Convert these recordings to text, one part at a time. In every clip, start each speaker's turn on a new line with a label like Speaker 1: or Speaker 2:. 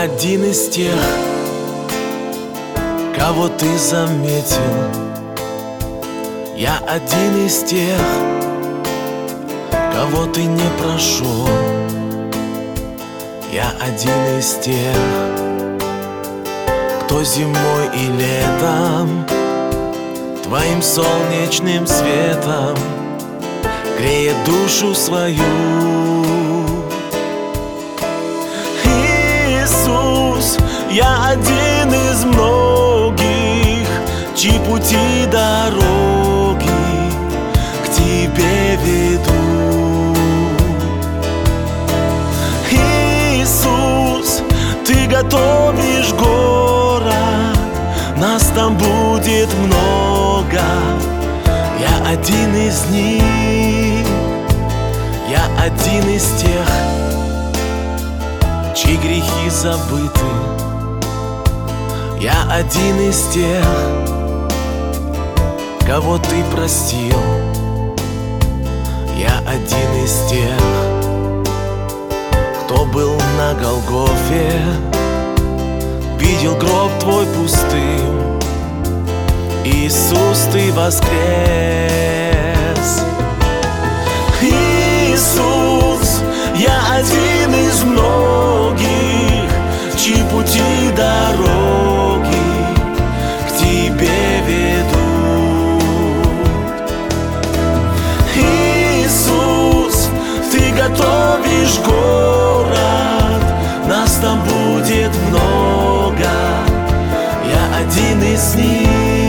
Speaker 1: один из тех, кого ты заметил. Я один из тех, кого ты не прошел. Я один из тех, кто зимой и летом твоим солнечным светом греет душу свою. Иисус, я один из многих, чьи пути дороги к Тебе ведут. Иисус, Ты готовишь город, нас там будет много. Я один из них, я один из тех, чьи грехи забыты. Я один из тех, кого Ты простил. Я один из тех, кто был на Голгофе, видел гроб Твой пустым. Иисус, Ты воскрес. Иисус, я один из многих, чьи пути дороги к Тебе ведут. Иисус, Ты готовишь город, нас там будет много. Я один из них.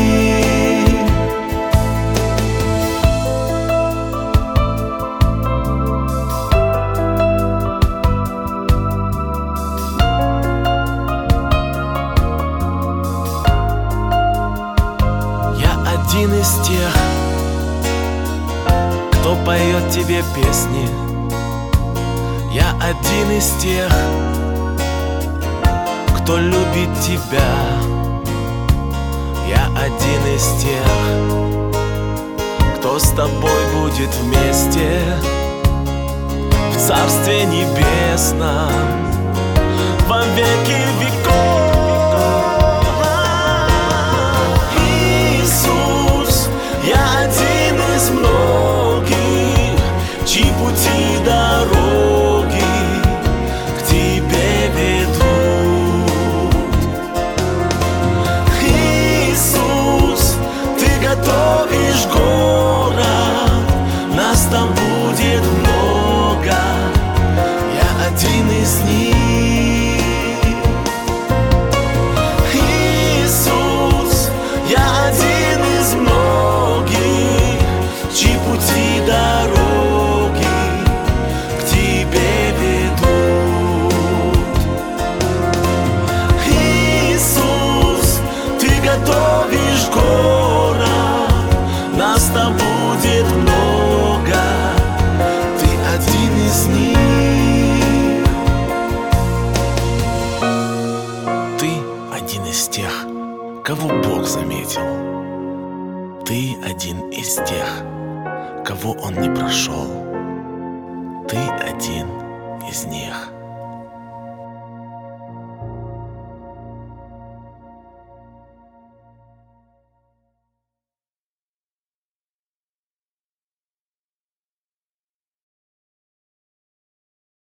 Speaker 1: Один из тех, кто поет Тебе песни. Я один из тех, кто любит Тебя. Я один из тех, кто с Тобой будет вместе в Царстве Небесном во веки веков. Я один из многих, чьи пути дороги к Тебе ведут. Иисус, Ты готовишь город, нас там будет много. Я один из них. Иисус, я один из многих, чьи пути дороги к Тебе ведут. Иисус, Ты готовишь город, нас там будет много. Ты один из них. Ты один из тех, кого Бог заметил. Ты один из тех, кого Он не прошел. Ты один из них.